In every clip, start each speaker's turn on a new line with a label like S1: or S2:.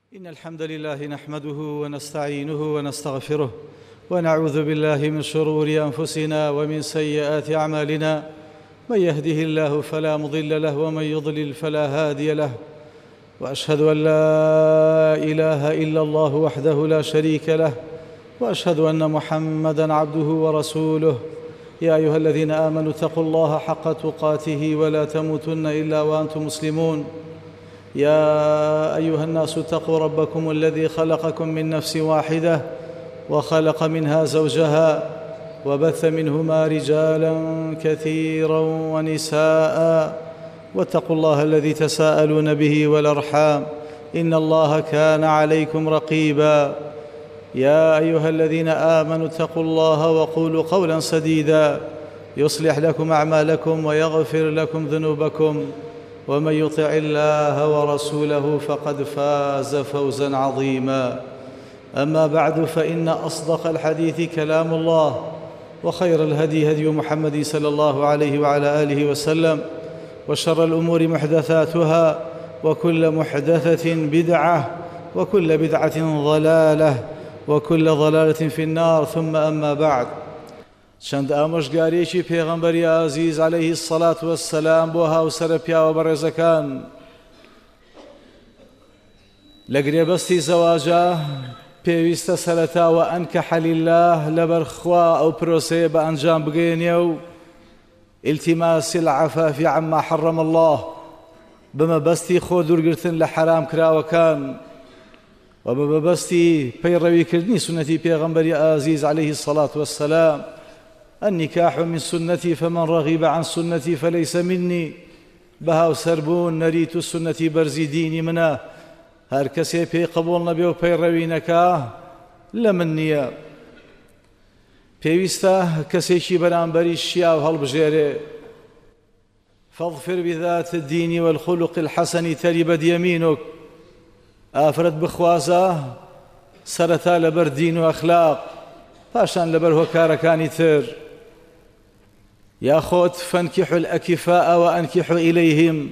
S1: إن الحمد لله نحمده ونستعينه ونستغفره ونعوذ بالله من شرور أنفسنا ومن سيئات أعمالنا. من يهده الله فلا مضل له ومن يضلل فلا هادي له، وأشهد أن لا إله إلا الله وحده لا شريك له، وأشهد أن محمدًا عبده ورسوله. يا أيها الذين آمنوا اتقوا الله حق تقاته ولا تموتن إلا وأنتم مسلمون. يا أيها الناس اتقوا ربكم الذي خلقكم من نفس واحدة وخلق منها زوجها وبث منهما رجالا كثيرا ونساء، واتقوا الله الذي تساءلون به والأرحام إن الله كان عليكم رقيبا. يا أيها الذين آمنوا اتقوا الله وقولوا قولا سديدا يصلح لكم أعمالكم ويغفر لكم ذنوبكم، ومن يطع الله ورسوله فقد فاز فوزا عظيما. أما بعد، فإن أصدق الحديث كلام الله، وخير الهدي هدي محمد صلى الله عليه وعلى آله وسلم، وشر الأمور محدثاتها، وكل محدثة بدعة، وكل بدعة ضلالة، وكل ضلالة في النار. ثم أما بعد، چەند ئامۆژگاریەکی پێغەمبەری ئازیز عەلەیهی السەڵات وەسسەلام بۆ هاوسەرە پیاوە بەڕێزەکان لە گرێبەستی زەواجە پێویستە سەرەتاوە ئەنکەحە لیلله لەبەر خوا ئەو پرۆسەیە بە ئەنجام بگەێنێ و ئیلتیماسی العەفافی عەمما حەڕەم الله، بمەبەستی خۆ دوورگرتن لە حەرام کراوەکان و بمەبەستی پەیڕەویکردنی سونەتی پێغەمبەری ئازیز عەلەیهی السەڵات وەسسەلام. النكاح من سنتي فمن رغب عن سنتي فليس مني. بهاو سربون نريت سنتي برزي ديني منا، هر کەسێ پێی قبول نەبێ و پەیڕەوی نەکا لە من نییە. پێویستە کەسێکی بەرامبەری شیا و هەڵبژێرێ. فاظفر بذات الدين والخلق الحسن تربت يمينك. ئافرەت بخوازە سەرەتا لەبەر دین و ئەخلاق، پاشان لەبەر هۆکارەکانی تر. یاخۆت فەنکیحوا الأکفاء وأنکحوا إليهم.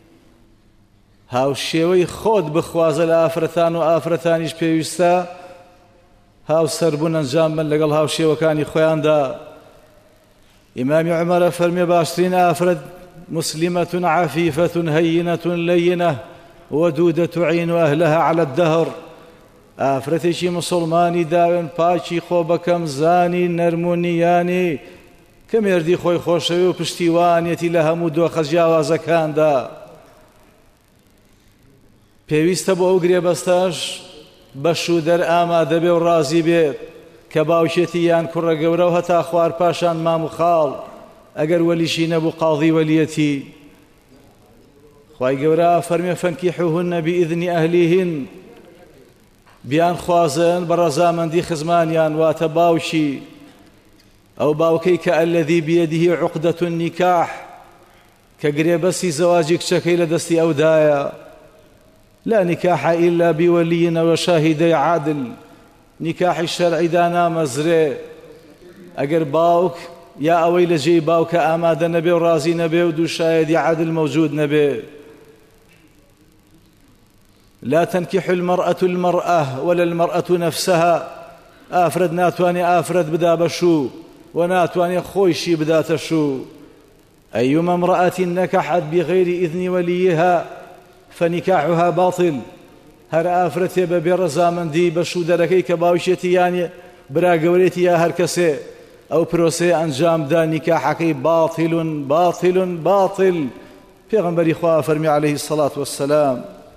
S1: هاوشێوەی خۆت بخوازە لە ئافرەتان و ئافرەتانیش پێویستە هاوسەربوون ئەنجام بن لەگەڵ هاوشێوەکانی خۆیاندا. ئیمامی عومەرە فەرمێ باشترین ئافرەت مسلمة عفيفة هينة لينة ودودة تعين أهلها على الدهر. ئافرەتێکی مسڵمانی داوێن پاکی خۆ بەکەم زانی نەرمونیانی کە مێردی خۆی خۆشەوی و پشتیوانێتی لە هەموو دۆخە جیاوازەکاندا. پێویستە بۆ ئەو گرێبەستەش بەش و دەرئامادە بێ و ڕازی بێت کە باوکێتی یان کوڕە گەورە و هەتا خوار پاشان مام و خاڵ ئەگەر وەلیشی نەبوو قاضی وەلیەتی. خوای گەورە فەرمێ فەنکیحوهن بئیذنی ئەهلیهن. بیان خوازن بە ڕەزامەندی خزمانیان، واتە باوکی ئەو باوکەی کە ئەلەذی بیەدیهی عوقدەة النیکاح، کە گرێبەستی زەواجی کچەکەی لە دەستی ئەودایە. لا نکاح إلا بولي وشاهدي عادل. نکاحی شەرعیدا نامەزرێ ئەگەر باوک یا ئەوەی لە جێی باوکە ئامادە نەبێ و ڕازی نەبێ و دوو شایەدی عادل مەوجود نەبێ. لا تنكح المرأة المرأة ولا المرأة نفسها. ئافرەت ناتوانێ ئافرەت بدا بە شوو و ناتوانێ خۆیشی بداتە شوو. أيما امرأة نكحت بغير إذن وليها فنكاحها باطل. هەر ئافرەتێ بەبێ ڕەزامەندی بە شوو دەرەکەی کە باوشێتی یان برا گەورێتی یا هەر کەسێ ئەو پرۆسەیە ئەنجامدا نیکاحەکەی باطل باطل باطل. پێغەمبەری خوا فەرمی عەلەیهی السەڵات وەسسەلام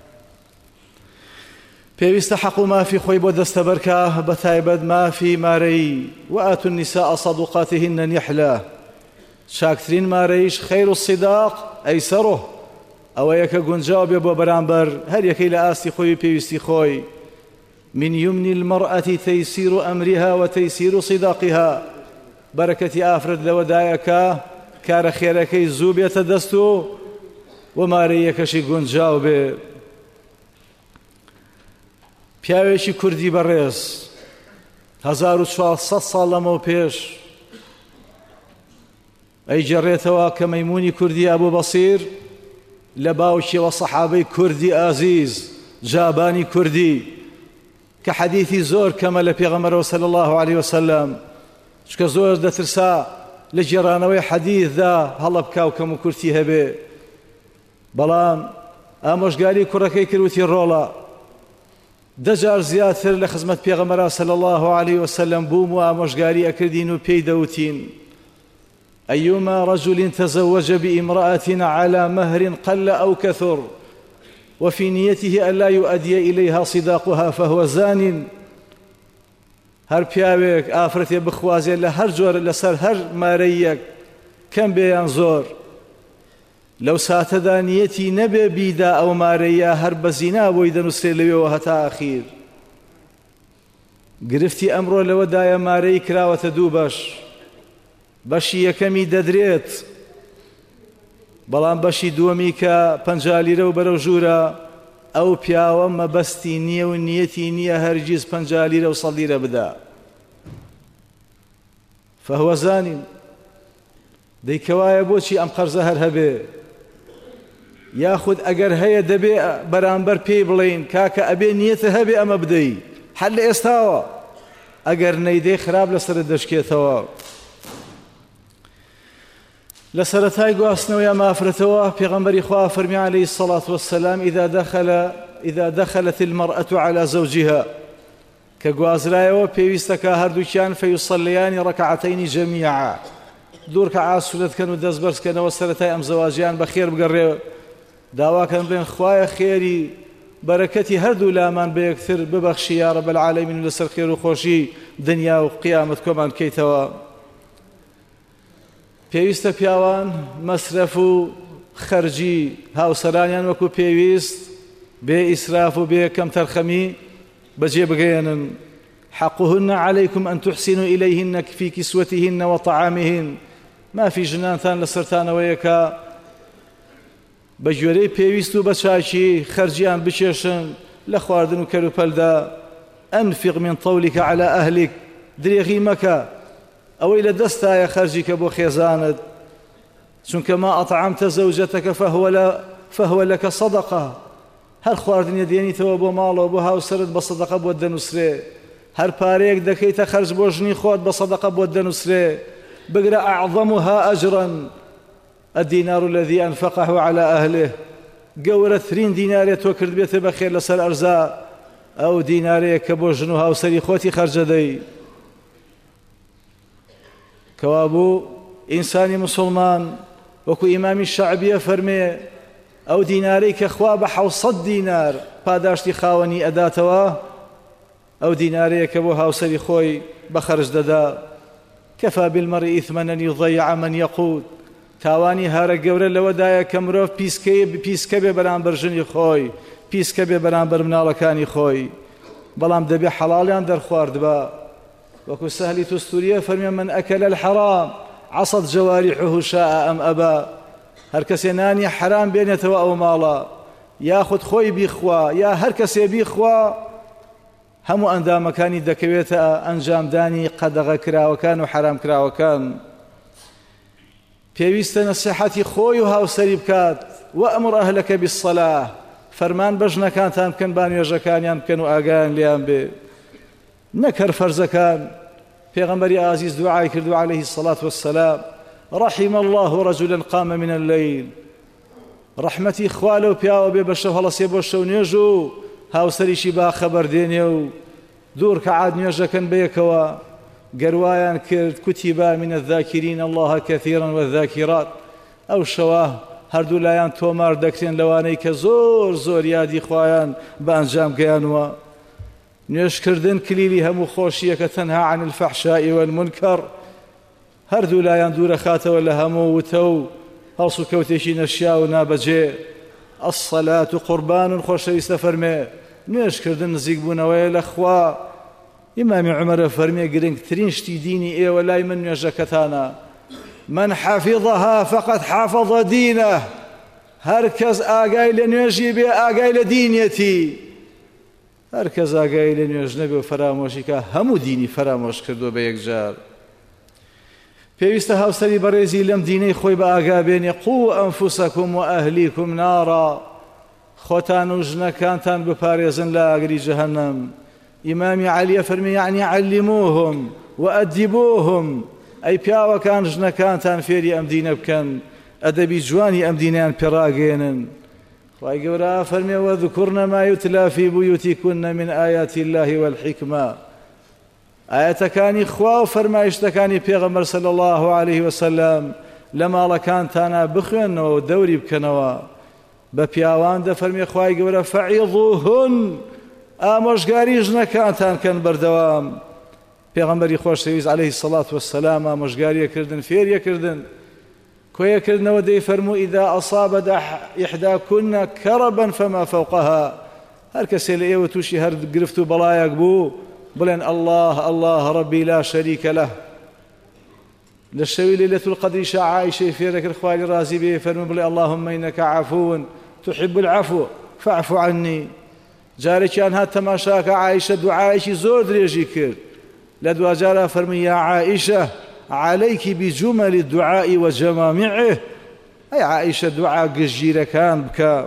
S1: پێویستە حەق و مافی خۆی بۆ دەستەبەرکە، بە تایبەت مافی مارەی. وآتوا النساء صدقاتهن نحلة. چاکترین مارەیش خەیر الصداق ئەیسەڕه، ئەوەیە کە گونجاو بێ بۆ بەرامبەر هەر یەکەی لە ئاستی خۆی پێویستی خۆی. من يمن المرأة تيسير أمرها وتيسير صداقها. بەرەکەتی ئافرەت لەوەدایە کە کارە خێرەکەی زوو بێتە دەست و مارەیەکەشی گونجاو بێ. پیاوێکی کوردی بەڕێز 1400 ساڵ لەمەوە پێش ئەیجێڕێتەوە کە مەیموونی کوردی ئەبوو بەسیر لە باوکی و سەحابەی کوردی ئازیز جابانی کوردی کە حەدیثی زۆر کەمە لە پێغەمبەرەوە صلی الله عليه وسلم چکە زۆر دەترسا لە جێڕانەوەی حەدیثدا هەڵە بکا و کەم و کورتی هەبێ بەڵام ئامۆژگاری کوڕەکەی کردوتی ڕۆڵە دەجار زیاتر لە خزمەت پێغەمبەرا صلی الله عليه وسلم بووم و ئامۆژگاری ئەکردین و پێی دەوتین أيما رجل تزوج بامرأة على مهر قل أو كثر وفي نيته ألا يؤدي إليها صداقها فهو زان هر پیاوێک ئافرەتێ بخوازێ لە هەر جۆر لەسەر هەر مارەیەک کەم بێیان زۆر لەو ساتەدا نیەتی نەبێ بیدا ئەو مارەیە هەر بە زینا بۆی دەنووسێ لەوێەوە هەتا ئاخیر گرفتی ئەمڕۆ لەوەدایە مارەی کراوەتە دوو بەش بەشی یەکەمی دەدرێت بەڵام بەشی دووەمی کە 50 لیرە و بەرەو ژوورە ئەو پیاوە مەبەستی نییە و نیەتی نییە هەرگیز 50 لیرە و 100 لیرە بدا فهو زانین دەیکەوایە بۆچی ئەم قەرزە هەر هەبێ یاخود ئەگەر هەیە دەبێ بەرامبەر پێی بڵێین کاکە ئەبێ نیەتە هەبێ ئەمە بدەی هەر لە ئێستاوە ئەگەر نەیدەی خراپ لەسرت دەشکێتەوە لە سەرەتای گواستنەوەی ئەم ئافرەتەوە پێغەمبەری خوا فەرمی عليه الصلاة والسلام إذا دخلت المرأة على زوجها کە گوازرایەوە پێویستە کە هەردووکیان فەیوسەلیانی ڕەکعەتەینی جەمیعا دوو ڕەکعات سولەتکەن و دەست بەرزکەنەوە سەرەتای ئەم زەواجیان بەخێر بگەڕێ داواکەن بڵێن خوایە خێری بەرەکەتی هەردوو لامان بە یەکتر ببەخشی یا رەب العالەمین لەسەر خێر و خۆشی دنیا و قیامەت کۆمان بکەیتەوە پێویستە پیاوان مەسرەف و خەرجی هاوسەرانیان وەکو پێویست بێ ئیسراف و بێ کەم تەرخەمی بەجێ بگەێنن حقهن عليكم أن تحسنوا إليهن في كسوتهن وطعامهن ما في ژنانتان لەسەرتانەوەیە کە بە گوێرەی پێویست و بە چاکی خەرجیان بچێشن لە خواردن و کەلوپەلدا أنفق من طولك على أهلك درێغی مەکە ئەوەی لە دەستایە خەرجی کە بۆ خێزانت چونکە ما ئەطعمتە زەوجەتەکە فهو لەکە صەدەقە هەر خواردنیە دێنیتەوە بۆ ماڵەوە بۆ هاوسەرت بە صەدەقە بۆت دەنووسرێ هەر پارەیەک دەکەیتە خەرج بۆ ژنی خۆت بە صەدەقە بۆت دەنووسرێ بگرە أعظمها أجرا الدينار الذي أنفقه على أهله گەورەترین دینارێت تۆ کرد بێتە بەخێر لەسەر ئەرزا ئەو دینارەیە کە بۆ ژن و هاوسەری خۆتی خەرجەدەی کەوابوو ئینسانی مسلمان وەکو ئیمامی شەعبیە فەرمێ ئەو دینارەی کە خوا بە 700 دینار پاداشتی خاوەنی ئەداتەوە ئەو دینارەیە کە بۆ هاوسەری خۆی بەخەرج دەدا كفى بالمرء إثما أن يضيع من يقود تاوانی هەرە گەورە لەوەدایە کە مرۆڤ پیسکە بێ بەرامبەر ژنی خۆی پیسکە بێ بەرامبەر مناڵەکانی خۆی بەڵام دەبێ حەڵاڵیان دەرخوارد بە وەکو سەهلی توستوریە فەرمێ من ئەکەل الحرام عصت جوارحه شاء أم أبى هەر کەسێ نانی حرام بێنێتەوە ئەو ماڵە یاخود خۆی بیخوا یا هەر کەسێ بیخوا هەموو ئەندامەکانی دەکەوێتە ئەنجامدانی قەدەغە کراوەکان و حرام کراوەکان پێویستە نەسیحەتی خۆی و هاوسەری بکات وەئمر ئەهلەکە بالصەلاة فەرمان بە ژنەکانتان بکەن با نوێژەکانیان بکەن و ئاگایان لیان بێ نەکەر فەرزەکان پێغەمبەری ئازیز دوعای کردو عليه الصلاة والسلام رحم الله رجلا قام من الليل رحمەتی خوا لەو پیاوە بێ بە شەو هەڵەسێ بۆ شەو نوێژ و هاوسەریشی با خەبەر دێنێ و دوو ڕکعات نوێژەکەن بەیەکەوە گەروایان کرد كتب من الذاكرين الله كثيرا والذاكرات ئەو شەوە هەردوو لایان تۆمار دەکرێن لەوانەی کە زۆر یادی خوایان بە ئەنجام گەیانوە نوێژکردن کلیلی هەموو خۆشیەکە تەنها عن الفحشاء والمنكر هەردوو لایان دوورە خاتەوە لە هەموو وتە و هەڵس و کەوتێکی نەشیا و نابەجێ الصلاة قربان خۆشەویستە فەرمێ نوێژکردن نزیک بوونەوەیە لە خوا ئیمامی عومەرە فەرمێ گرنگترین شتی دینی ئێوە لای من نوێژەکەتانە من حفظها فقد حافظ دینه هەر کەس ئاگای لە نوێژی بێ ئاگای لە دینیەتی هەر کەس ئاگای لە نوێژ نەبێ و فەرامۆشیکە هەموو دینی فەرامۆش کردو بە یەکجار پێویستە هاوسەری بەڕێزی لەم دینەی خۆی بە ئاگا بێنێ قوو ئەنفوسەکم و ئەهلیکم نارا خۆتان و ژنەکانتان بپارێزن لە ئاگری جەهەنەم. ئیمامی عەلیە فەرمی یعنی عەلموهم وئەدیبوهم، ئەی پیاوەکان ژنەکانتان فێری ئەم دینە بکەن، ئەدەبی جوانی ئەم دینیان پێڕاگەێنن. خوای گەورە فەرمێ وەذکورن ما یوتلا فی بویوتیکن من ئایاتی الله والحیکمە. ئاەتەکانی خوا و فەرمایشتەکانی پێغەمبەر صلی الله عليه وسلم لە ماڵەکانتانە بخوێنەوە و دەوری بکەنەوە. بە پیاوان دەفەرمێ خوای گەورە فەعیضوهن، ئامۆژگاری ژنەکانتان کەن بەردەوام. پێغەمبەری خۆشەویست عەلەیهی السەڵات وەسسەلام ئامۆژگاریەکردن، فێریەکردن، کۆیەکردنەوە دەیفەرموو ئیذا ئەصابت ئیحداکن کەرەبەن فەما فەوقەها. هەر کەسێ لە ئێوە تووشی هەر گرفت و بەڵایەک بوو بڵێن الله الله ربی لا شەریکە لەه. لە شەوی لەیلەتول القەدریشە عایشەی فێرەکرد خوای ڕازی بێ، فەرمووی بڵێ اللهم ئینەکە عەفوون تحب العەفو فاعف عنی. جارێکیان هات تەماشاکە عایشە دوعایەکی زۆر درێژی کرد، لە دوجارە فەرمووی یا عائشە عليك بجمل الدعاء وجمامعه. أي عائشة دعاء گشتگیرەکان بکە.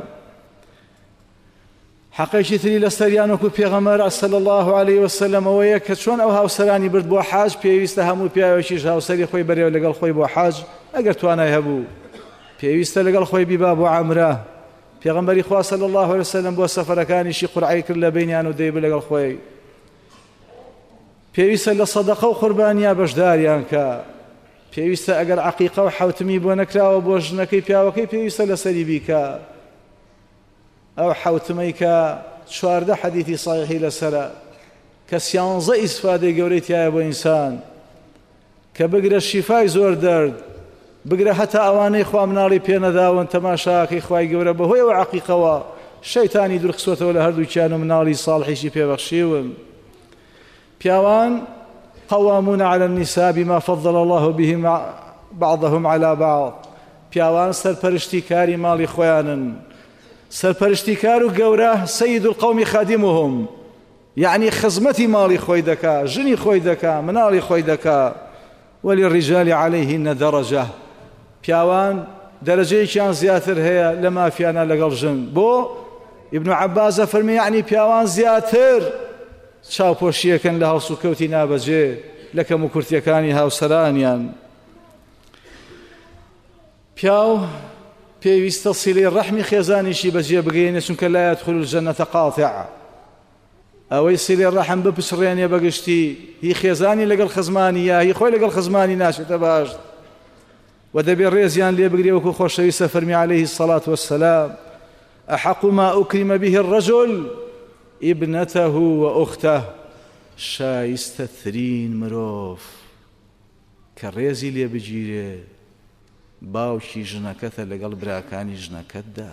S1: حەقێکی تری لەسەریان وەکو پێغەمبەر صلی الله عليه وسلم ئەوەیە کە چۆن ئەو هاوسەرانی برد بۆ حاج، پێویستە هەموو پیاوێکیش هاوسەری خۆی بەرێوە لەگەڵ خۆی بۆ حاج، ئەگەر توانای هەبوو پێویستە لەگەڵ خۆی بیبا بۆ عەمرە. پێغەمبەری خوا صلی الله عليه وسلم بۆ سەفەرەکانیشی قورعی کرد لە بینیان و دەیبە لەگەڵ خۆی. پێویستە لە سەدەقە و قوربانیا بەشداریان کە. پێویستە ئەگەر عەقیقە و حەوتمی بۆ نەکراوە بۆ ژنەکەی پیاوەکەی پێویستە لەسەری بیکە. ئەو حەوتمەی کە 14 حەدیثی صحیحی لەسەرە کە 11 ئیسفادەی گەورەی تایە بۆ ئینسان، کە بگرە شیفای زۆر دەرد، بگرە هەتا ئەوانەی خوا مناڵی پێنەداون تەماشاکەی خوای گەورە بەهۆی ئەو عەقیقەوە شەیتانی دوورخسوەتەوە لە هەردووکیان و مناڵی ساڵحیشی پێبەخشیون. پیاوان قوامون على النساء بما فضل الله به بعضهم على بعض. پیاوان سەرپەرشتیکاری ماڵی خۆیانن. سەرپەرشتیکار و گەورە سەید القومی خادمهم، یعنی خزمەتی ماڵی خۆی دەکا، ژنی خۆی دەکا، مناڵی خۆی دەکا. وللرجال عليهن درجة. پیاوان دەرەجەیەکیان زیاتر هەیە لە مافیانە لەگەڵ ژن. بۆ ئیبن عەباس فەرمی یعنی پیاوان زیاتر چاوپۆشیەکەن لە هەڵس و کەوتی نابەجێ لە کەم و کورتیەکانی هاوسەرانیان. پیاو پێویستە سیلەی ڕەحمی خێزانیشی بەجێ بگەێنێ، چونکە لا يدخل الجنة قاطع. ئەوەی سیلەی ڕەحم بپشڕێنێ بەگشتی، هی خێزانی لەگەڵ خزمانی یا هی خۆی لەگەڵ خزمانی ناچێتە باش، و دەبێ ڕێزیان لێ بگرێ وەکو خۆشەویستە فەرمی عەلەیهی السەڵات وەسسەلام أحق ما أكرم به الرجل ابنته وأخته. شایستەترین مرۆڤ کە ڕێزی لێ بگیرێ باوکی ژنەکەتە لەگەڵ براکانی ژنەکەتدا.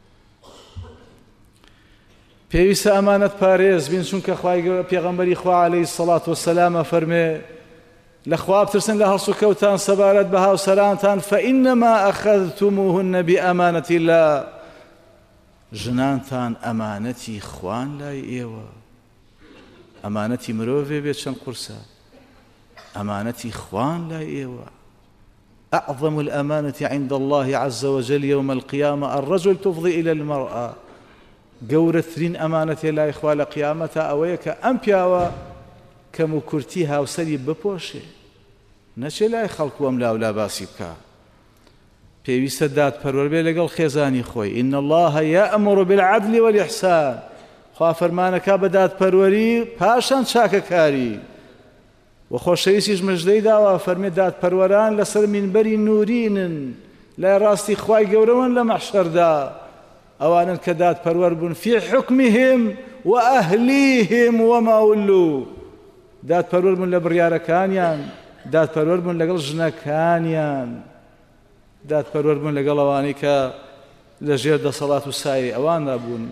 S1: پێویستە ئەمانەت پارێز بین، چونکە پێغەمبەری خوا عەلەیهی السەڵات وەسسەلام فەرمێ لە خوا بترسن لە هەڵس و کەوتان سەبارەت بە هاوسەرانتان فإنما أخذتموهن بأمانة الله. ژنانتان ئەمانەتی خوان لای ئێوە. ئەمانەتی مرۆڤێ بێت چەند قورسە، ئەمانەتی خوان لای ئێوە. أعظم الأمانة عند الله عز وجل يوم القيامة الرجل تفضي إلى المرأة. گەورەترین ئەمانەتێ لای خوا لە قیامەتە ئەوەیە کە ئەم پیاوە کەم و کورتی هاوسەری بپۆشێ، نەچێ لای خەڵکو ئەم لاولا باسی بکە. پێویستە دادپەروەر بێ لەگەڵ خێزانی خۆی. إن الله يأمر بالعدل والإحسان. خوا فەرمانەکە بە دادپەروەری پاشان چاکەکاری. و خۆشەویستیش مژدەی داوە فەرمێ دادپەروەران لەسەر مینبەری نورینن، لای ڕاستی خوای گەورەوەن لە مەحشەردا. ئەوانن کە دادپەروەر بوون فی حکمهم و ئەهلیهم وما ولوا. دادپەروەر بوون لە بڕیارەکانیان، دادپەروەر بوون لەگەڵ ژنەکانیان، دادپەروەر بوون لەگەڵ ئەوانەی کە لە ژێر دەسەڵات و سایەی ئەواندا بوون.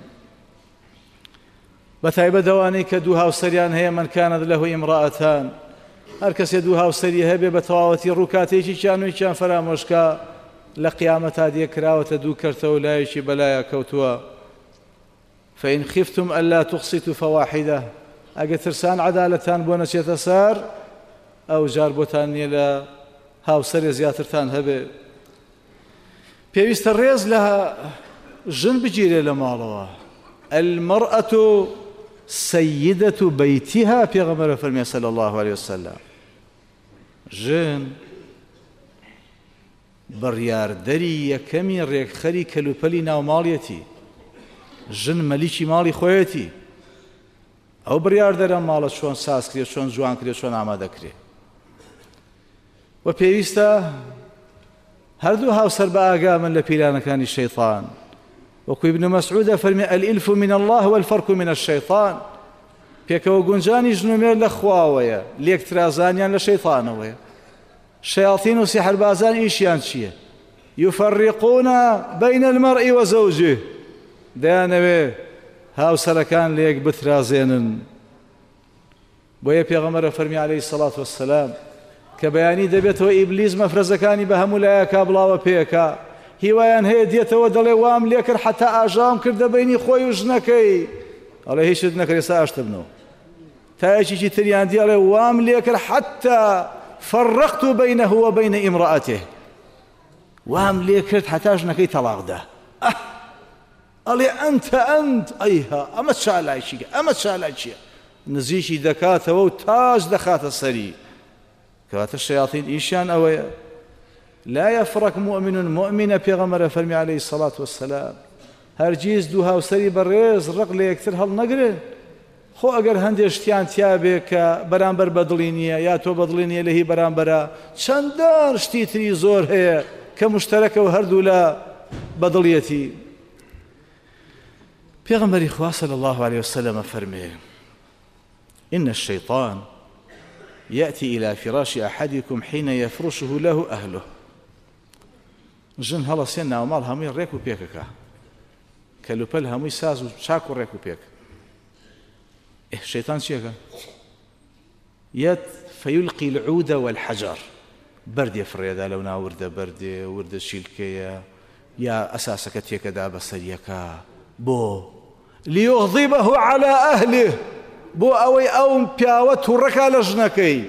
S1: بەتایبەت ئەوانەی کە دوو هاوسەریان هەیە من کانت له امرأتان. هەر کەسێ دوو هاوسەری هەبێ بە تەواوەتی ڕووکاتێکی کیانوویکیان فەرامۆشکە لە قیامەتا دێکراوەتە دوو کەرتەوە لایەکی بەلایە کەوتووە. فإن خفتم ألا تقسطوا فواحدة. ئەگە ترسان عەدالەتان بۆ نەچێتە سەر، ئەو جار بۆتان نییە لە هاوسەرێ زیاترتان هەبێ. پێویستە ڕێز لە ژن بگیرێ لە ماڵەوە. المرأة سيدة بيتها پێغەمبەر فەرمێ صلى الله عليه وسلم. ژن بڕیاردەری یەکەمی ڕێکخەری کەلوپەلی ناوماڵیەتی. ژن مەلیکی ماڵی خۆیەتی. ئەو بڕیاردەرە ماڵە چۆن ساز کرێ، چۆن جوان کرێ، چۆن ئامادەکرێ. و پێویستە هەردوو هاوسەر بە ئاگا من لە پیرانەکانی شەیطان. وەکو ابن مەسعود فەرمێ الئلف من الله والفرق من الشەیطان. پێکەوە گونجانی ژنومێر لە خواوەیە، لێکترازانیان لە شەیطانەوەیە. شەیاطین و سیحربازان ئیشیان چییە؟ یفەڕیقون بین المەرئی وەزەوجه. دەیانەوێ هاوسەرەکان لە یەک بترازێنن. بۆیە پێغەمبەر فەرمی عەلەیهی سەڵات وەسەلام کە بەیانی دەبێتەوە ئیبلیس مەفرەزەکانی بە هەموو لایەکا بڵاوە پێکا. هیوایان هەیە دێتەوە دەڵێ وام لێ کرد حتا ئاژام کردە بەینی خۆی و ژنەکەی. ئەڵێ هیچت نەکرێ ئێستا ئاشتە بنەوە. تا یەکێکی تریان دی ئەڵێ وام لێ کرد حتا فەڕەقت بەینەه وبەینە ئیمڕەئەتیه. وام لێ کرد حتا ژنەکەی تەلاق دا. ئەڵێ ئەنتە ئەیها ئەمە چالایشیکە، ئەمە چالای چییە؟ نزیکی دەکاتەوە و تاج دەخاتە سەری. کەواتە شەیاطین ئیشیان ئەوەیە. لا يفرق مؤمن مؤمنة پێغەمبەر فەرمی عەلەیهی سەڵات وەسەلام هەرگیز دوو هاوسەری بەڕێز ڕق لە یەکتر هەڵنەگرن. خۆ ئەگەر هەندێک شتیان تیا بێ کە بەرامبەر بەدڵی نییە یا تۆ بەدڵی نییە لە هی بەرامبەرە، چەندان شتی تری زۆر هەیە کە مشتەرەکە و هەردوو لە بەدڵیەتی. پێغەمبەری خوا صلی الله عليه وسلم فەرمێ إن الشيطان يأتي إلى فراش أحدكم حين يفرشه له أهله. ژن هەڵەسێن ناوماڵ هەمووی ڕێک و پێکەکە، کەلوپەل هەمووی ساز و چاک و ڕێک و پێک. شەیطان چیەکە؟ یەت فەیولقی العود والحەجەر. بەردێ فڕێدا لەو ناو وردە بەردێ، وردە شیلکەیە یا ئەساسەکە تێکەدا بەسەریەکە. بۆ لیوغضیبه على ئەهله، بۆ ئەوەی ئەو پیاوە تووڕەکە لە ژنەکەی.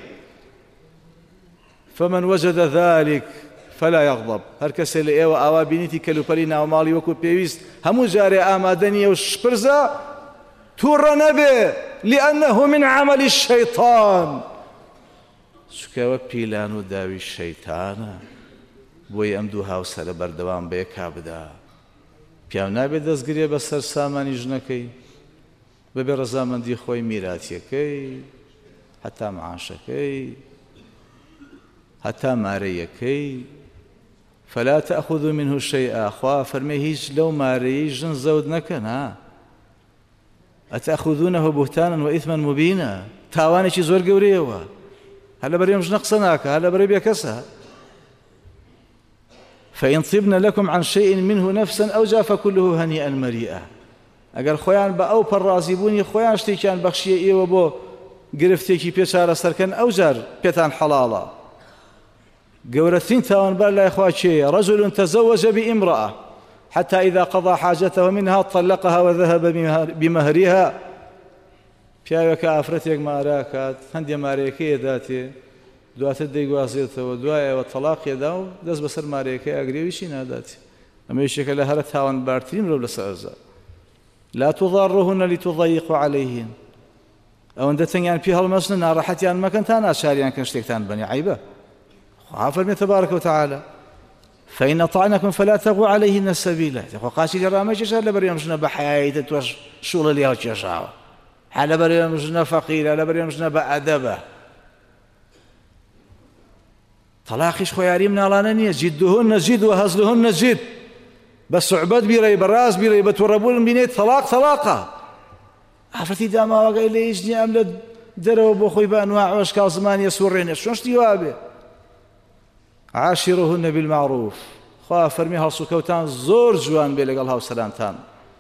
S1: فمن وجد ذلك فلا يغضب. هەر کەسێ لە ئێوە ئاوا بینیتی کەلوپەلی ناوماڵی وەکو پێویست هەموو جارێ ئامادە نییە و شپرزە تووڕە نەبێ، لأنه من عمل الشيطان. چکەوە پیلان و داوی شەیتانە. بۆی ئەم دوو هاوسەرە بەردەوام بە یەکا بدا. پیاو نابێت دەستگرێ بەسەر سامانی ژنەکەی، بەبێ ڕەزامەندی خۆی میراتیەکەی، هەتا معاشەکەی، هەتا مارەیەکەی. فلا تأخذوا منه شيئا. خوا فەرمێ هیچ لەو مارەیەی ژن زەود نەکەن. ئەتەأخذونه بهتانا وإثما مبينا. تاوانێکی زۆر گەورەیەوە. هەر لەبەرێم ژنە قسە ناکە، هەر لەبەرێ بێکەسە. فإن طبن لكم عن شيء منه نفسا أوجا فكله هنيئا مريئا. ئەگەر خۆیان بە ئەو پەڕازیبوونی خۆیان شتێکیان بەخشیە ئێوە بۆ گرفتێکی پێ چارەسەرکەن، ئەوجار پێتان حەڵاڵە. گەورەترین تاوانبار لای خوا چێیە؟ رجل تزوج بامرأة حتى إذا قضى حاجته منها طلقها وذهب بمهرها. پیاوێکە ئافرەتێک ماراکات، هەندێ مارەیەکەیە داتێ، دواتر دەیگوازێتەوە، دوایەوە تەلاقیەدا و دەست بەسەر مارەیەکەی ئاگرێویشی ناداتێ. ئەمە یەکێکە لە هەرە تاوانبارترین مرۆڤ لەسەر ئەرزە. لا تضاروهن لتضيقوا عليهن. ئەوەندە تەنگیان پێ هەڵمەچنە، ناڕەحەتیان مەکەن تا ناچاریان کەن شتێکتان بەنێ، عیبە. خوا فەرمێ تبارك وتعالى فإن أطعنكم فلا تبغوا عليهن السبيل. قاچی لە ڕامێکیش هەر لەبەر ئەم ژنە بە حەیاییتە توەش شوڵە لێ هەڵکێشاوە، هەر لەبەر ئەم ژنە فەقیرە، لەبەر ئەم ژنە بە ئەدەبە. تەلاقیش خۆ یاری مناڵانە نییە. جیدهن جید وهزلهن جید. بە سوعبەت بیڕێ، بە ڕاست بیڕێ، بە تووڕەبوون بینێت تەلاق تەلاقە. ئافرەتی داماوەگەی لە هیچ نییە ئەم لە دەرەوە بۆ خۆی بە ئەنواع ئەشکاڵ زمانیە سوڕێنێ. چۆن شتی وا بێ؟ عاشروهن بالمعروف. خوا فەرمی هەڵسوکەوتان زۆر جوان بێ لەگەڵ هاوسەرانتان.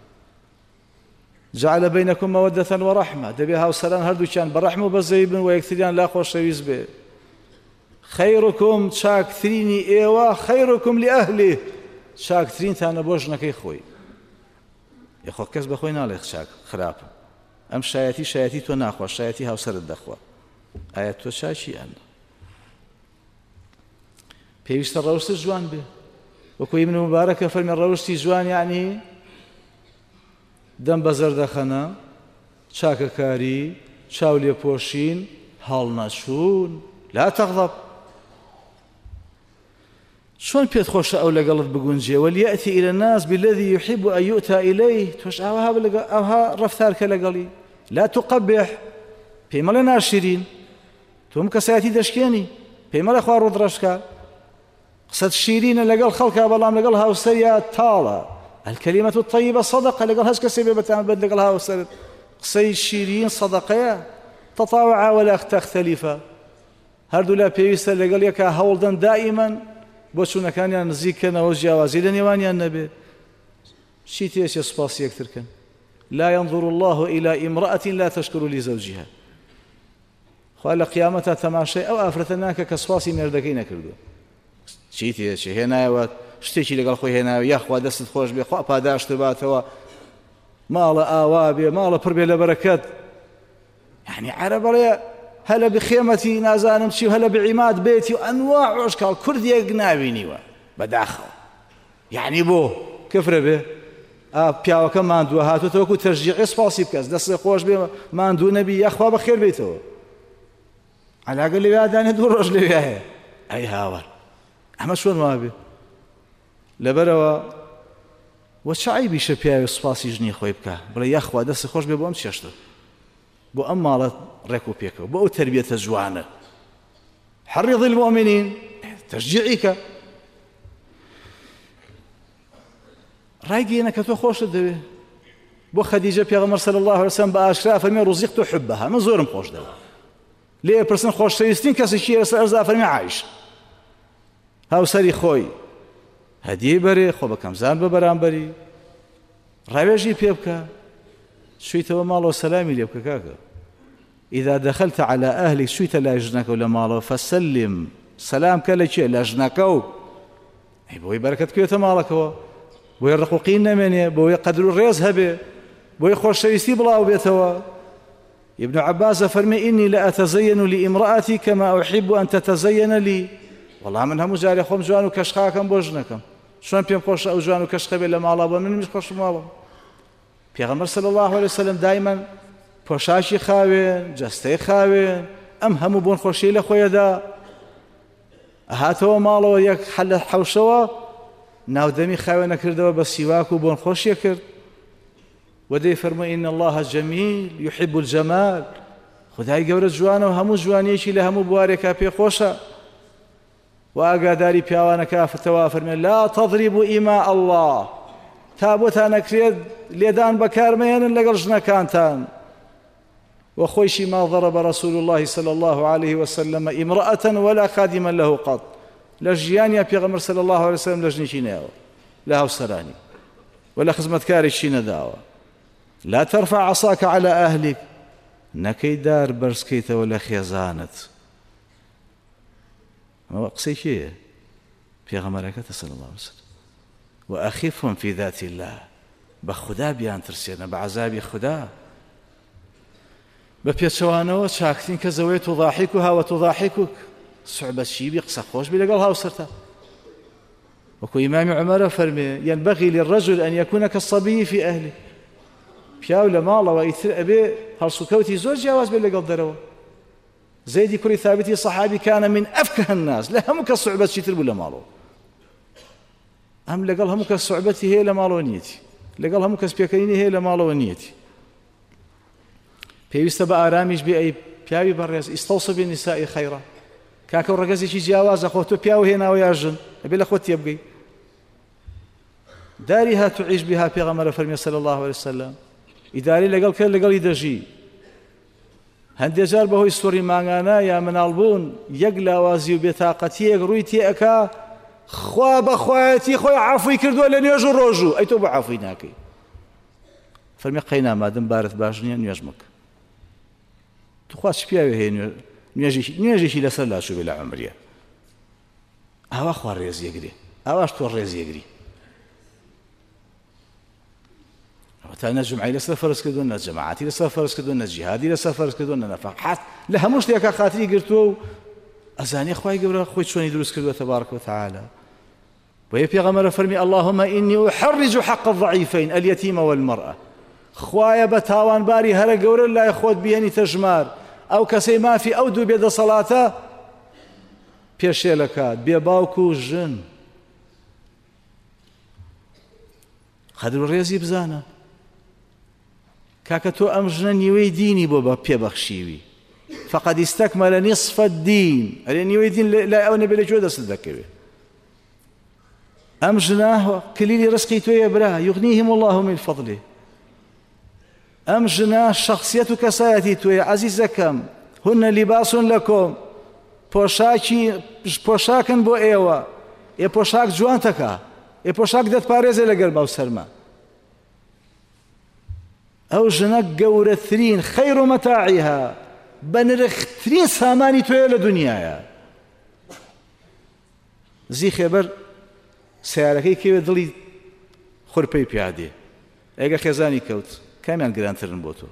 S1: جعل بينكم مودة ورحمة. دەبێ هاوسەران هەردووکیان بە ڕەحم و بەزەی بن و یەکتریان لا خۆشەویست بێ. خەیرکم چاکترینی ئێوە خەیرکم لأهله. چاکترینتانە بۆ ژنەکەی خۆی. یخۆ کەس بەخۆی ناڵێ چاک خراپە. ئەم شایەتی تۆ ناخوا، شایەتی هاوسەرت دەخوا. ئایا تۆ چاکی ئەن؟ پێویستە ڕەوشتت جوان بێ. وەکو ئیبن مبارەکە فەرمی ڕەوشتی جوان یعنی دەم بەزەر دەخەنە چاکەکاری چاو لێپۆشین هەڵنەچوون لا تەغضب شلون پێت خۆشە ئەو لەگەڵت بگونجێ وەلیەئتی إلى الناس بالذي يحب أن يؤتى إليه تۆش ئەوها ڕەفتارکە لەگەڵی لا تقبح پێی مەڵێ ناشرین تۆم کەسایەتی دەشکێنی پێی مەڵێ خوا ڕوودڕەشکە قسەت شیرینە لەگەڵ خەڵکا بەڵام لەگەڵ هاوسەریا تاڵە الكلمة الطيبة صدقة لەگەڵ هەچ کەسێ بێ بەتامبەت لەگەڵ هاوسەرت قسەی شیرین صدقەیە تطاوعا ولا تختلفا هەردوو لا پێویستە لەگەڵ یەکە هەوڵدەن دائیمەن بۆ چوونەکانیان نزیککەنەوە جیاوازی لە نێوانیان نەبێ چی تێچێ سوپاسی یەکترکەن لا ينظر الله إلى امرأة لا تشكر لزوجها خوا لە قیامەتە تەماشای ئەو ئافرەتە ناکە کە سوپاسی مێردەکەی نەکردووە چی تێچێ هێنایەوە شتێکی لەگەڵ خۆی هێناوە یاخوا دەستت خۆش بێ خوا پاداشت باتەوە ماڵە ئاوا بێ ماڵە پڕ بێ لە بەرەکەت یعنی عەرەبەڵێ هەلە بخێمەتی نازانم چی و هەلە بعیماد بێتی و ئەنواع عۆشکاڵ کوردیەک ناوینیوە بەداخەوە یعنی بۆ کفرە بێ پیاوەکە ماندووە هاتوتە وەکو تەشجیعی سپاسی بکەس دەستی خۆش بێ ماندوو نەبی یاخوا بەخێر بێتەوە عەلاقە لەوێدانێ دوو ڕۆژ لەوێ ئەی هاوار ئەمە چۆن وا بێ لەبەرەوە وە چ عەیبیشە پیاوی سوپاسی ژنی خۆی بکە بڵێ یاخوا دەستی خۆش بێ بۆ ئەم چێشتە بۆ ئەم ماڵە ڕێک و پێکەوە بۆ ئەو تەربیەتە جوانە حەڕیض المؤمنین تەشجیعیکە ڕایگەیەنە کە تۆ خۆشت دەوێ بۆ خەدیجە پێغەمبەر صلی الله علیه وسلم بە ئاشکرا فەرمێ ڕوزیقت حبها من زۆرم خۆش دەوێ لێ پرسن خۆشەویستین کەسێکی لەسەر ئەرزا فەرمێ عایشە هاوسەری خۆی هەدیەی بەرێ خۆ بەکەمزان بە بەرامبەری ڕاوێژی پێ بکە شويتەوە ماڵەوە سەلامی لێ بکە کاکە إذا دخلت على أهلك شويتە لای ژنەکە و لە ماڵەوە فەسەلم سەلام کە لە کێ لە ژنەکە و بۆی بەرەکەت کوێتە ماڵەکەوە بۆی ڕقوقین نەمێنێ بۆی قەدر و ڕێز هەبێ بۆی خۆشەویستی بڵاو بێتەوە ابن عباس فەرمێ إني لأتزين لامرأتي كما أحب أن تتزين لي والله من هەموو جارێ خۆم جوان و کەشخاکەم بۆ ژنەکەم چۆن پێم خۆشە ئەو جوان و کەشخە بێت لە ماڵا بۆ منیش خۆشم ماڵەوە پێغەمبەر صلی الله عليه وسلم دایما پۆشاکی خاوێن جەستەی خاوێن ئەم هەموو بۆن خۆشی لە خۆیەدا هاتەوە ماڵەوە یەک حەلە حەوشەوە ناودەمی خاوێنە کردەوە بە سیواک و بۆن خۆشیە کرد ودەی فەرمووی إن الله جميل يحب الجمال خدای گەورە جوانە و هەموو جوانیەکی لە هەموو بوارێکا پێ خۆشە و ئاگاداری پیاوانەکە ئافرەتەوە فەرمێ لا تضربوا إماء الله تا بۆتان نەکرێت لێدان بەکارمێنن لەگەڵ ژنەکانتان وخۆیشی ما ضرب رسول الله صلى الله عليه وسلم امرأة ولا خادما له قط لە ژیانیا پێغەمبەر صلی الله عليه وسلم لە ژنێکی نەیەوە لە هاوسەرانی ولا خزمەتکارێکی نەداوە لا ترفع عصاك على أهلك نەکەی دار بەرزکەیتەوە لە خێزانت ئەوە قسەی کێیە پێغەمبەرەکەتە صلی الله عليه وسلم وأخفهم في ذات الله بخدا بيان ترسينا بعذاب خدا بپێچەوانەوە چاکترین کە زەوەی تضاحكها وتضاحكك صعبة شيبي قسە خۆش بی لەگەڵ هاوسەرتا وەکو ئیمامی عومەرە فەرمێ ينبغي للرجل أن يكون كالصبي في أهله پیاو لە ماڵەوە ئیتر ئەبێ هەڵسوکەوتی زۆر جیاواز بێ لەگەڵ دەرەوە زەیدی کوڕی ثابتی صحابی كان من أفكه الناس لە هەموو کەس سوعبەت چیتر بوو لە ماڵەوە ئەم لەگەڵ هەموو کەس سوعبەتی هەیە لە ماڵەوە نیەتی لەگەڵ هەموو کەس پێکەنینی هەیە لە ماڵەوە نیەتی پێویستە بە ئارامیش بێ ئەی پیاوی بەڕێز ئیستەوصە بێ نیسائی خەیڕە کاکە و ڕەگەزێکی جیاوازە خۆ تۆ پیاو هێناوە یا ژن ئەبێ لە خۆت تێبگەی داری هاتوعیش بها پێغەمبەر فەرمێ صلی الله عليه وسلم ئیداری لەگەڵ کرد لەگەڵی دەژی هەندێک جار بەهۆی سوڕی مانگانە یا مناڵبوون یەک لاوازی و بێتاقەتیەک ڕووی تێئەکا خوا بەخوایەتی خۆی عەفوی کردووە لە نوێژ و ڕۆژ و ئەی تۆ بە عەفوی ناکەی فەرمێ قەینا مادەم بارت باش نییە نوێژ مەکە توخوا چ پیاوێ هەیە نوێژێکی لەسەر لاشوو بێ لە عومریە ئاوا خوا ڕێز یەگرێ ئاواش تۆ ڕێز یەگری تا نەجمعی لەسەر فەرز کردووە نە جەماعەتی لەسەر فەرز کردووە نە جیهادی لەسەر فەرز کردووە نە نەفەقەت لە هەموو شتێکە خاتری گرتووە و ئەزانێ خوای گەورە خۆی چۆنی دروست کردووە تەبارەک وتەعالە بۆیە پێغەمبەر فەرمی اللهم إني أحرج حق الضعيفين اليتيم والمرأة خوایە بە تاوانباری هەرە گەورە لای خۆت بهێنیتە ژمار ئەو کەسەی مافی ئەو دوو بێدەسەڵاتە پێشێلەکات بێ باوکو و ژن قەدر و ڕێزی بزانە کاکە تۆ ئەم ژنە نیوەی دینی بۆ بە پێبەخشیوی فقد استكمل نصف الدين ئەرێ نیوەی دین لای ئەو نەبێ لەکوێ دەست دەکەوێت ئەم ژنە کلیلی ڕزقی تۆیە برا یغنیهم الله من فضله ئەم ژنە شخصیەت و کەسایەتی تۆیە عەزیزەکەم هن لباس لەکۆم پۆشاکن بۆ ئێوە ئێ پۆشاک جوانتەکە ئێ پۆشاک دەتپارێزێ لەگەڵ باو سەرما ئەو ژنە گەورەترین خەیر و مەتاعیها بە نرخترین سامانی تۆیە لە دنیاە زی خێبەر سیارەکەی کەوێ دڵی خورپەی پیادێ ئەگە خێزانی کەوت کامیان گرانترن بۆ تۆ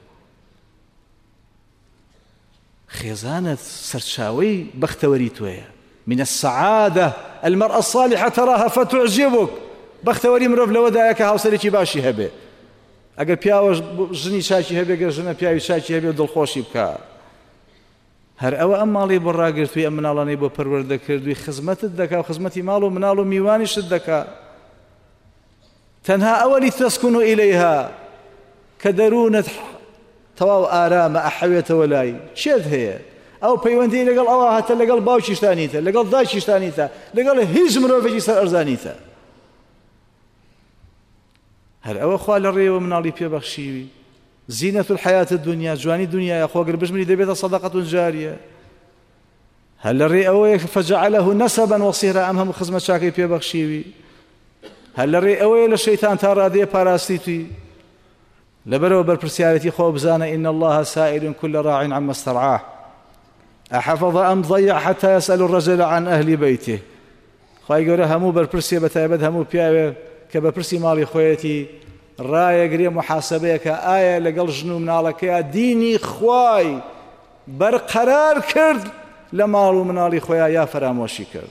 S1: خێزانت سەرچاوەی بەختەوەری تۆیە من السعادة المرأة الصالحة تراها فتعجبك بەختەوەری مرۆڤ لەوەدایە کە هاوسەرێکی باشی هەبێ ئەگەر پیاوە ژنی چاکی هەبێ گەر ژنە پیاوی چاکی هەبێ دڵخۆشی بکە هەر ئەوە ئەم ماڵی بۆ ڕاگرتووی ئەم مناڵانەی بۆ پەروەردەکردووی خزمەتت دەکا و خزمەتی ماڵ و مناڵ و میوانیشت دەکا تەنها ئەوە لتەسکونوا ئیلەیها کە دەروونت تەواو ئارامە ئەحەوێتەوە لای چێت هەیە ئەو پەیوەندی لەگەڵ ئەوە هاتە لەگەڵ باوکیشتانیتە لەگەڵ دایکیشتانیتە لەگەڵ هیچ مرۆڤێکی سەر ئەرزانیتە هەر ئەوە خوا لە ڕێوە مناڵی پێبەخشیوی زینەت الحیات الدنیا جوانی دنیاە خۆگر بژمری دەبێتە سەدەقەت جاریە هەر لە ڕێ ئەوەیە فجعله نسبا وصهرا ئەم هەموو خزمەت چاکەی پێبەخشیوی هەر لە ڕێ ئەوەیە لە شەیتان تا ڕادەیە پاراستیتوی لەبەرەوە بەرپرسیارەتی خۆ بزانە إن الله سائل كل راع عما استرعاه أحفظ أم ضيع حتى يسأل الرجل عن أهل بيته خی گەورە هەموو بەرپرسیە بە تایبەت هەموو پیاوێ کە بەرپرسی ماڵی خۆیەتی ڕایەگرێ محاسبەیە کە ئایا لەگەڵ ژن و مناڵەکەیە دینی خوای بەرقەرار کرد لە ماڵ و مناڵی خۆیان یا فەرامۆشی کرد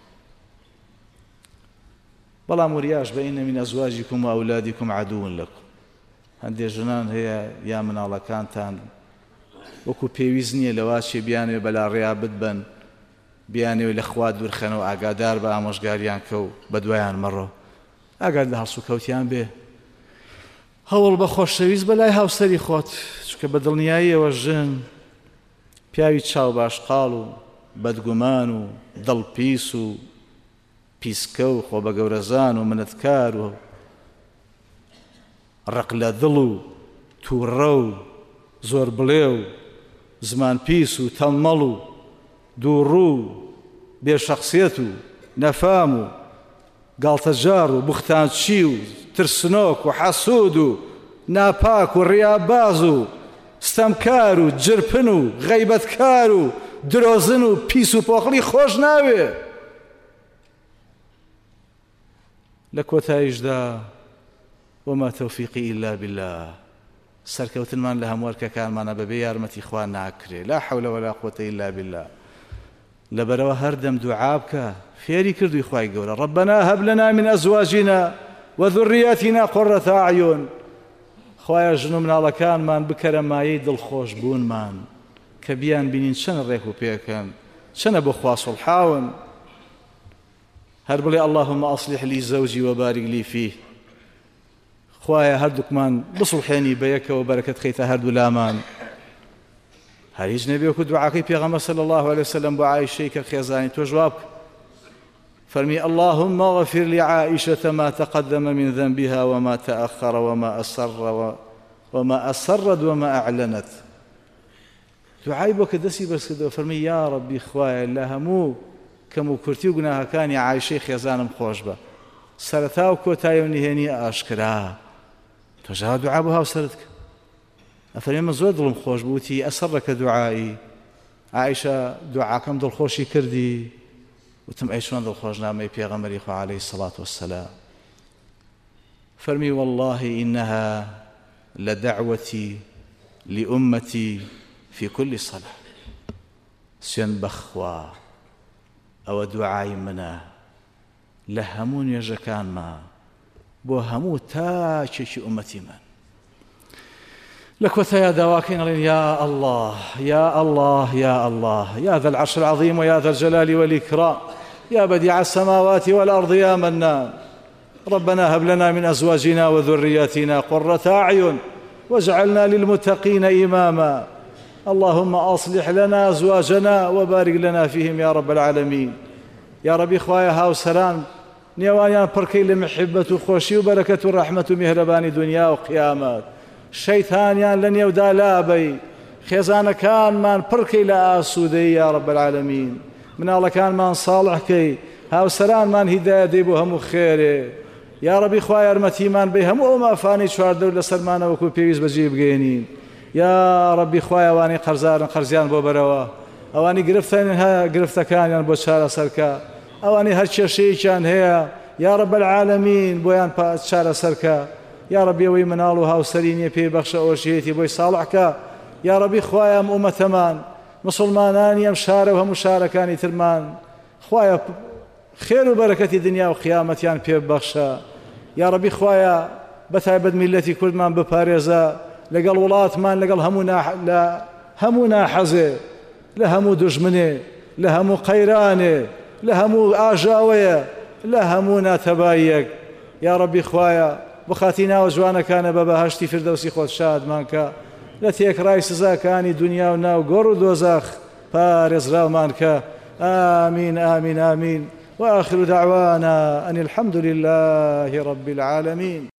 S1: بەڵام وریاش بەئینە من ئەزواجیکم و ئەولادیکم عەدوون لەکم هەندێک ژنان هەیە یا مناڵەکانتان وەکو پێویست نییە لەواچێ بیانوێ بەلا ڕێیا بتبەن بیانوێ لە خوا دوورخەنەوە ئاگادار بە ئامۆژگاریان کە و بە دوایان مەڕۆ ئاگاد لە هەڵسو کەوتیان بێ هەوڵ بە خۆشەویست بەلای هاوسەری خۆت چونکە بە دڵنیاییەوە ژن پیاوی چاو باشقاڵ و بەدگومان و دڵپیس و پیسکە و خۆ بە گەورەزان و منەتکار و ڕق لە دڵ و تووڕە و زۆر بڵێ و زمان پیس و تەمەڵ و دووڕوو بێشەخسیەت و نەفام و گاڵتەجار و بوختانچی و ترسنۆک و حەسوود و ناپاک و ڕیاباز و ستەمکار و جرپن و غەیبەتکار و درۆزن و پیس و پۆخڵی خۆش ناوێ لە کۆتاییشدا وما تەوفیقی ئیلا بالله سەرکەوتنمان لە هەموو وەرکەکانمانە بەبێ یارمەتی خوا ناکرێ لا حول ولا قوة إلا بالله لەبەرەوە هەردەم دوعا بکە فێری کردووی خوای گەورە ربنا هب لنا من أزواجنا وذرياتنا قرة أعين خوایە ژن و مناڵەکانمان بکەرە مایەی دڵخۆش بوونمان کە بیان بینین چەنە ڕێک و پێکەن چەنە بۆ خوا سڵحاون هەر بڵێ اللهم أصلح لي زوجي وبارك لي فيه خوایە هەردووکمان بسڵحێنی بە یەکەوە بەرەکەت خەیتە هەردوو لامان هەر هیچ نەبێ وەکو دوعاکەی پێغەمبەر صلی الله عليه وسلم بۆ عایشەی کە خێزانی تۆ جواب بکە فرمي اللهم اغفر لعائشة ما تقدم من ذنبها وما تأخر وما أسرت وما أعلنت دعای بۆ کە دەستی بەرز کردەوە فەرمی یا ڕەبی خوایە لە هەموو کەم و کورتی و گوناهەکانی عایشەی خێزانم خۆش بە سەرەتا و کۆتایی و نهێنی ئاشکرا تۆ جا دوعا بۆ هاوسەرت کە ئەفەرمێ من زۆر دڵم خۆش بووتی ئەسەڕەکە دوعایی عایشە دوعاکەم دڵخۆشی کردی وتم ئەی چۆن دڵخۆشنامەی پێغەمبەری خوا عەلەیهی السەڵات وەسسەلام فەرمی والله إنها لدعوتي لأمتي في كل صلاة سوێن بەخوا ئەوە دوعای منە لە هەموو نوێژەکانمان بۆ هەموو تاکێکی ئومەتی من لكوتايا دواكين يا الله يا الله يا الله يا ذا العرش العظيم ويا ذا الجلال والإكرام يا بديع السماوات والأرض يا منان ربنا هب لنا من أزواجنا وذرياتنا قرة أعين واجعلنا للمتقين إماما اللهم أصلح لنا أزواجنا وبارك لنا فيهم يا رب العالمين يا ربي خوايا هاوسران نێوانیان پڕکەی لە محبەت و خۆشی و بەرەکەت و ڕەحمەت و میهرەبانی دنیا و قیامەت شەیتانیان لە نێودا لابەی خێزانەکانمان پڕکەی لە ئاسوودەی یا رب العالمین مناڵەکانمان ساڵحکەی هاوسەرانمان هیدایەت دەی بۆ هەموو خێرێ یا ربی خوای یارمەتیمان بێ هەموو ئەو مافانی چواردەور لەسەرمانە وەکو پێویست بەجێ بگەێنین یا ربی خوای ئەوانی قەرزارن قەرزیان بۆ بەرەوە ئەوانی گرفتەکانیان بۆ چارەسەرکە ئەوانی هەر کێشەیەکیان هەیە یا رب العالمین بۆیان چارەسەرکە یا ربی ئەوەی مناڵ و هاوسەری نییە پێی بەخشە ئۆژیەتی بۆی ساڵحکە یا ربی خوایە ئەم ئومەتەمان مسلمانانی ئەم شارە و هەموو شارەکانی ترمان خوایە خێر و بەرەکەتی دنیا و قیامەتیان پێ ببەخشە یا ربی خوایە بەتایبەت میلەتی کوردمان بپارێزە لەگەڵ وڵاتمان لەگەڵ هەموو ناحەزێ لە هەموو دوژمنێ لە هەموو قەیرانێ لە هەموو ئاژاوەیە لە هەموو ناتەباییەک یا ربی خوایە بخاتی ناوە جوانەکانە بە بەهەشتی فردەوسی خۆت شادمان کە لە تێکڕای سزاکانی دنیا و ناو گۆڕ و دۆزەخ پارێزراومان کە آمين آمين آمين وآخر دعوانا أن الحمد لله رب العالمين.